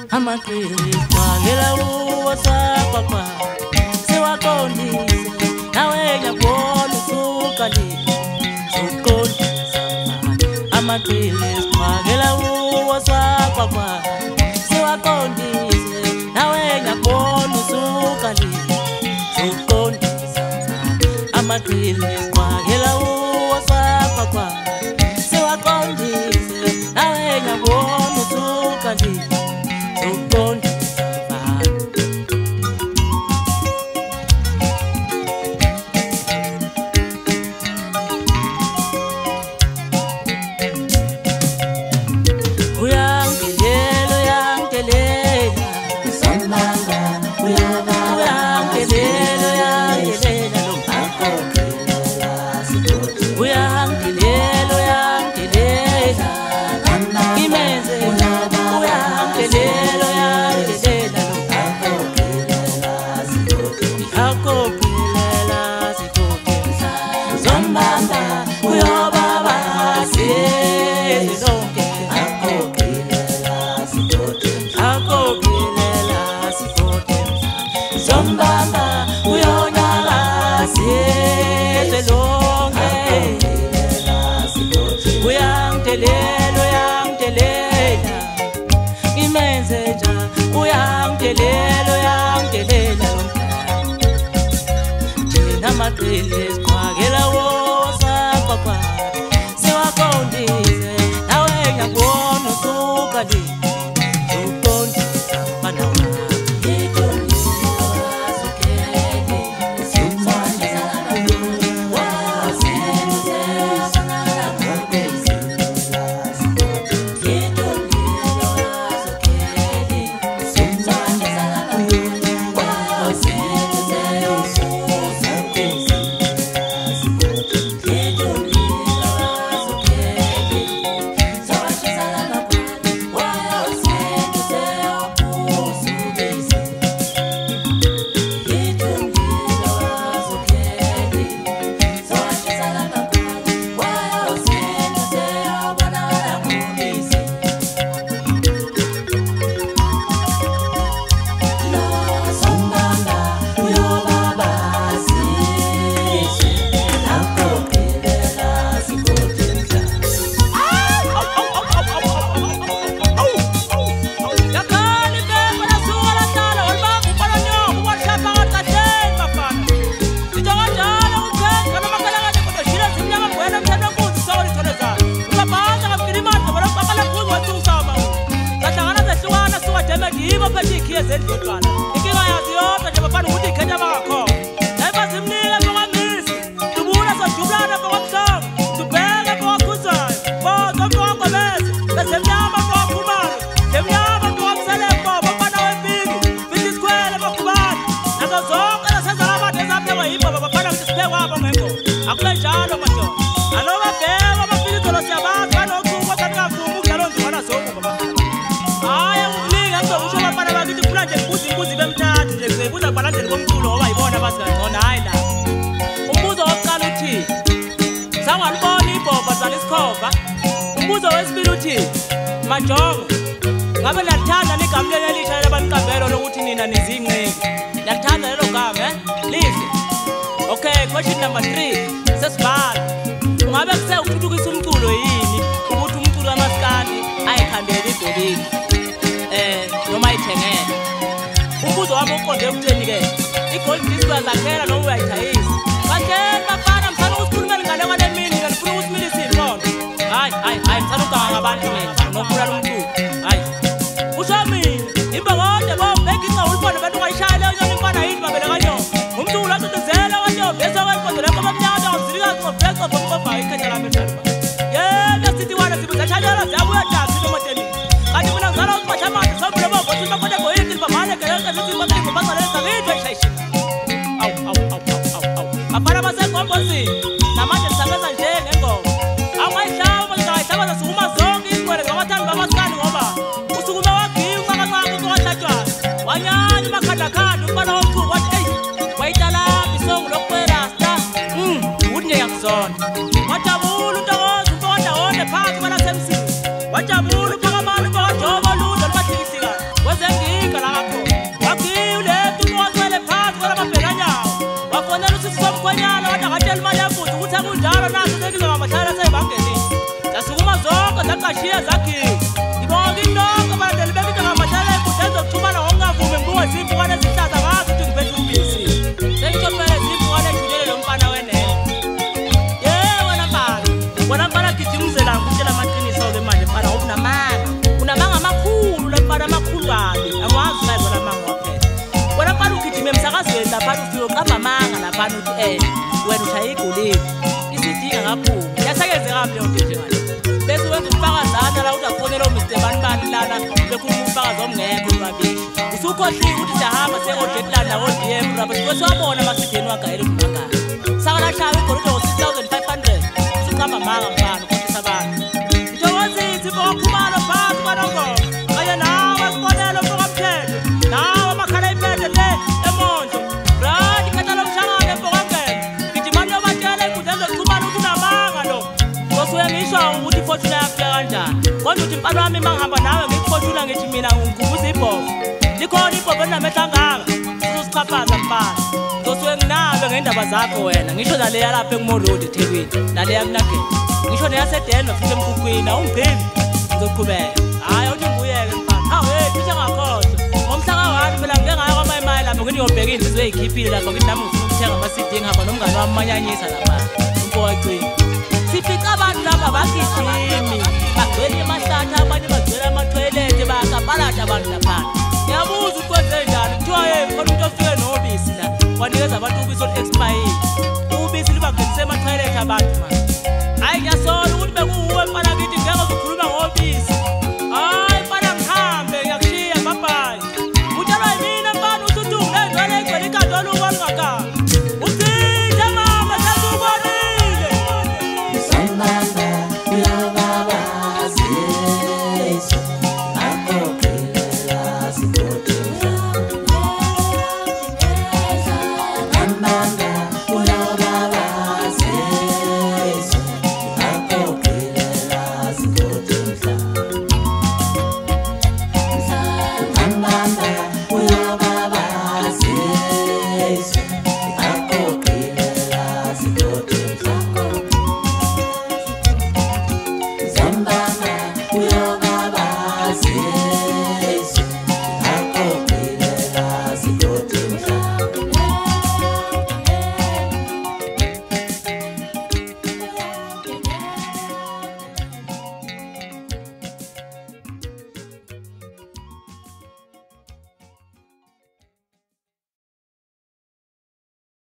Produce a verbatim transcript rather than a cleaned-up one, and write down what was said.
amaqili kwangela uwasapapa sewaqondise nawe ngiyabona usukalile uqondisa amaqili kwangela uwasapapa sewaqondise nawe ngiyabona usukalile uqondisa amaqili kwangela uwasapapa sewaqondise nawe ngiyabona usukalile amaqili kwangela uwasapapa sewaqondise nawe ngiyabona usukalile uqondisa mfana wami umbuzo wesibili uthi majongo ngabe lathanda nigamlele elisha labanqambelo lokuthi nina nizinqeki lathanda lelo gama eh lihle. Okay, question number three sesibhala ngabe kuse ukuthuthukisa umculo yini ukuthi umculo wamaskandi ayikhambele idolini eh noma ayithengele. Umbuzo wami uqonde ukutheni ke igold disc zakhela noma uyayithayisa kahle bafana mfana ukukhuluma ngale kwale mini ngifuna ukuthi milisi inqondo hayi hayi hayi saluka ngabantu mina nokhulala umuntu hayi usho mina imba konke bo beki ngawulibona abantu ngayishaya leyo nyoni mfana yini babele kanyo umculo athuthuzela kanyo bese kwayiphondo lapho bamnyama ngizilika ngobheqo bomqoba ikhanya lami mfana yeah lasithi wana sibuzachanyala zabuya taxi nomoteni kanti mina ngizala ukubachamana sobule bo bothi bakone boyini bamane kaya kazithi bakhe bazale sabidwe shayishi au au au au au abana basekhombosi namanje nisabenza nje ngengoma awayishaba bazayishaba zasukuma zonke izigwele ngabathandi bamaskani ngoba usukume wagiya uqaqaqaqa ukwathajwa wanyanya makhanda khanda umfana womquko wathi hey wayitala bisongo lokwela sta mm uthi ngiyakuzona wajabula untokozo umfowanda wonke phansi kwala semsini wajabula uphakamani umfokajoba ludo libathikisika weze kodwa ngatshela imali yamfuthi ukuthi akunjalo nazo sekile ngamahlala asebhangenini zasukuma zonke zaqashiya zakhipha ngibonke inonke abandeli bebita ngamahlala efuthi ezokuthumana ngokungavumi ngibuwe zimpukane ezihlaza ngazo ukuthi ngiphethe ubisi sengithophele zimpukane ejulele lo mfana wenene ye wena baba wena mfana gijimzela ngikutshela amaqiniso-ke manje mfana ngoba unamanga unamanga amakhulu la mfana amakhulu kabi angwazi usayizo lamanga waphela wena mfana ugijime emsakazweni laphana uthi uyoqamba amanga laphana uthi eh wena ushaya igolide isidinga kaphuma yasekezeka leyo nto njengale bese wenza umfakazana la uthi afonela uMr Banibani lana bekhuluma umfakazi omngekho lwabisho usukhohliwe ukuthi siyahamba se-Odetlanda ngo-D M raba sibe siwabona amasideni wagayela umangala sakalahlayo igolide ngo-six thousand five hundred usuqamba amanga mfana ukhohlisa abantu ithokozisi mfokakhumalo phansi kwanongoma kanye nawe sibonelo mfokamthetho nawe amakhala iphethe le emondlo bradi khatha lo mhlangano mfokangena gijimani yobatshela inkundla ezokuxhumana ukuthi unamanga lo ngosuke ngisho ukuthi ifortuna yakufika kanjani kodwa uthi mfana wami uma ngihamba nawe ngikufortuna ngithi mina ngikubuza ibhovu likhona ibhovu elinamehlo angaka sizosichaphaza mfana ngosuke nginabe ngendaba zakho wena ngisho naleya lapha ekumoroad eThekwini naleya kunageni ngisho neyasedeni wafika emkhukhwini awungibhemi ngizoqhubeka hayi uthi ngiyeke mfana hawu hey cishe ngakhohlwa ngomhla ka-one phela ngike ngaya kwamayimali lapho ngithi ngiyobheka inhliziyo ey'khiphile lapho ngithi nami ngifuna ukuthenga ama-C D ngihamba nomngane wami manyanyisa lapha umfowacini sifica abantu lapha bagijimi bagcwele emahlathi abanye bagcwele amathoyilethi bayakapalata abantu laphana ngiyabuza ukuthi kwenze njani kuthiwa ye khona umuntu ofike nobisi la wanikeza abantu ubisi olu-expayile ubisi libangenise emathoyilethi abantu manje